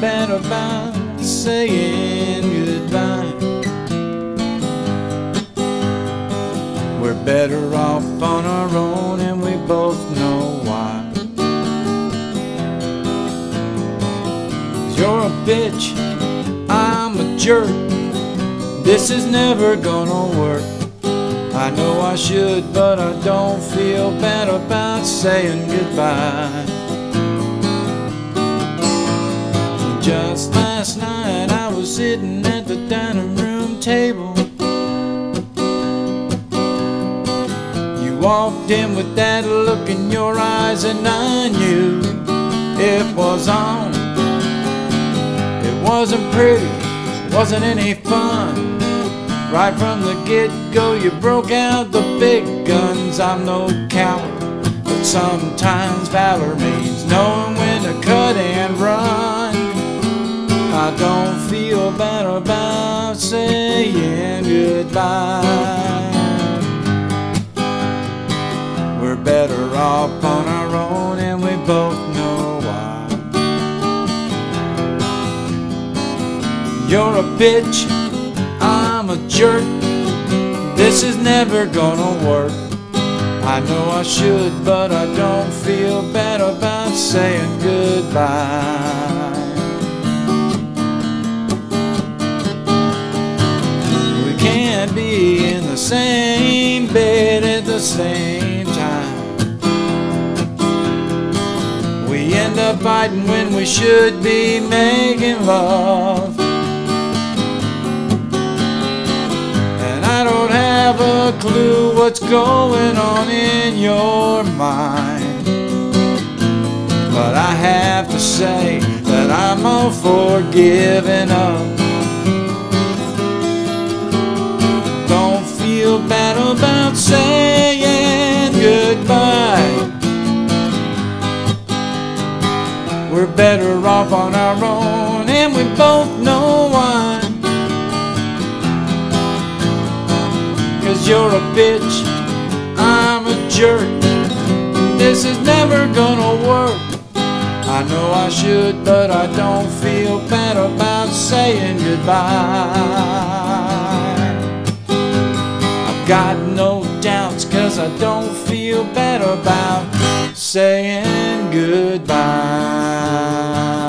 bad about saying goodbye. We're better off on our own, and we both know why. 'Cause you're a bitch, I'm a jerk. This is never gonna work. I know I should, but I don't feel bad about saying goodbye. Just last night I was sitting at the dining room table. You walked in with that look in your eyes, and I knew it was on. It wasn't pretty, it wasn't any fun. Right from the get-go you broke out the big guns. I'm no coward, but sometimes valor means knowing when to cut and run. I don't feel bad about saying goodbye. We're better off on our own, and we both know why. You're a bitch, I'm a jerk. This is never gonna work. I know I should, but I don't feel bad about saying goodbye. We can't be in the same bed at the same time. We end up fighting when we should be making love. I don't have a clue what's going on in your mind, but I have to say that I'm all for giving up. Don't feel bad about saying goodbye. We're better off on our own, and we both know why. 'Cause you're a bitch, I'm a jerk. This is never gonna work. I know I should, but I don't feel bad about saying goodbye. I've got no doubts, 'cause I don't feel bad about saying goodbye.